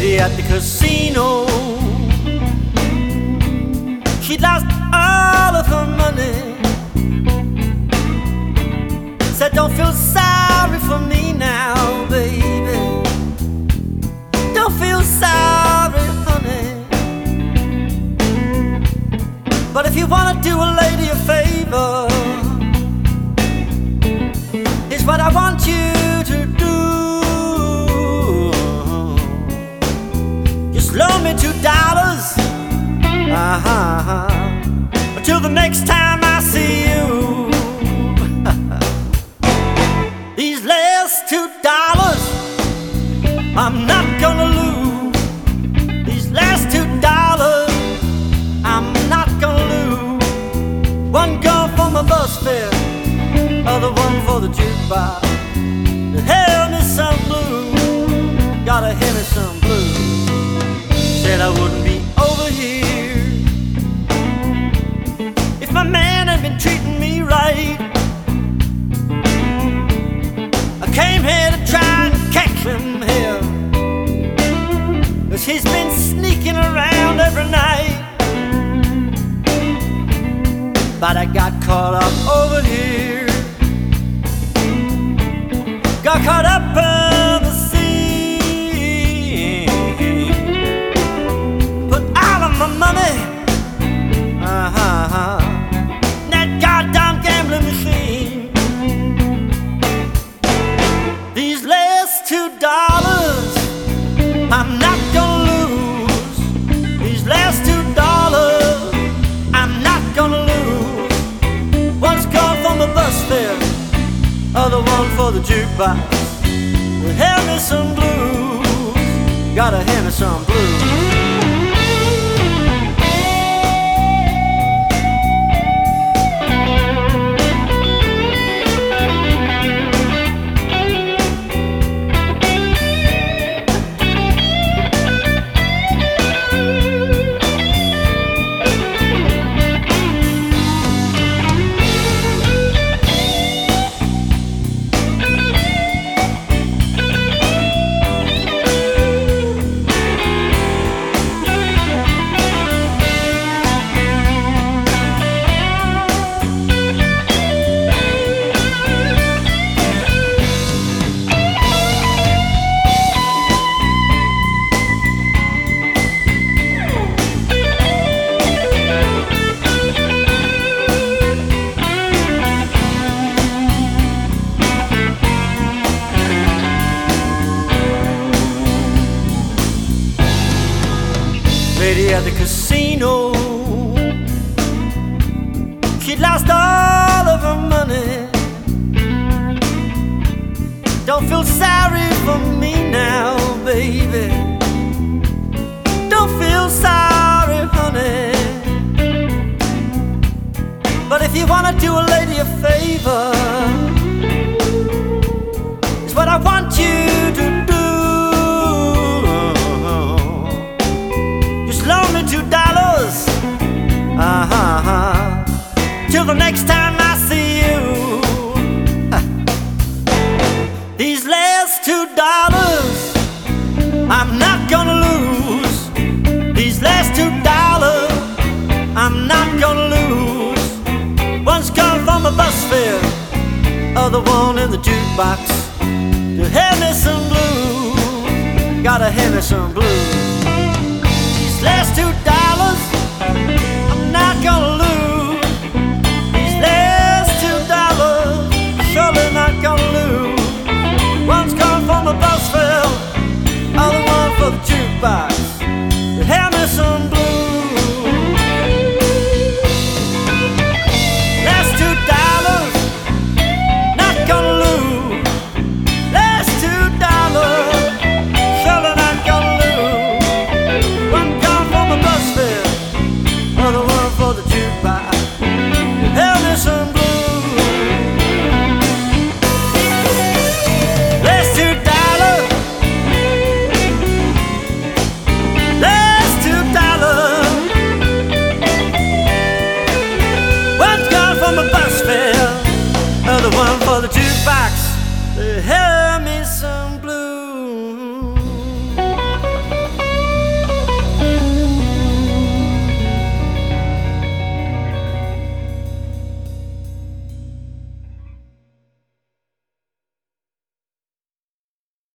lady at the casino. She lost all of her money. Said, don't feel sorry for me now, baby. Don't feel sorry, honey. But if you wanna do a lady a favor, here's what I want you to do. Just loan me $2, until the next time I see you. These last $2 I'm not gonna lose. These last $2 I'm not gonna lose. One gone for my bus fare, other one for the jukebox. Hear me some blues, gotta hear me some blues. Said I wouldn't be over here if my man had been treating me right. I came here to try and catch him here, 'cause he's been sneaking around every night. But I got caught up over here, got caught up in the sea. Put all of my money in that goddamn gambling machine. These last $2 I'm not gonna lose. These last $2 I'm not gonna lose. One's gone for the bus fare, other one for the jukebox. Hear me some blues, gotta hear me some blues. Lady at the casino, she lost all of her money. Don't feel sorry for me now, baby. Don't feel sorry, honey. But if you wanna do a lady a favor, it's what I want you to do. Loan me $2, till the next time I see you. These last $2 I'm not gonna lose. These last $2 I'm not gonna lose. One's gone from a bus fare, other one in the jukebox. To hear me some blues, gotta hear me some blues. Last $2 I'm not gonna lose.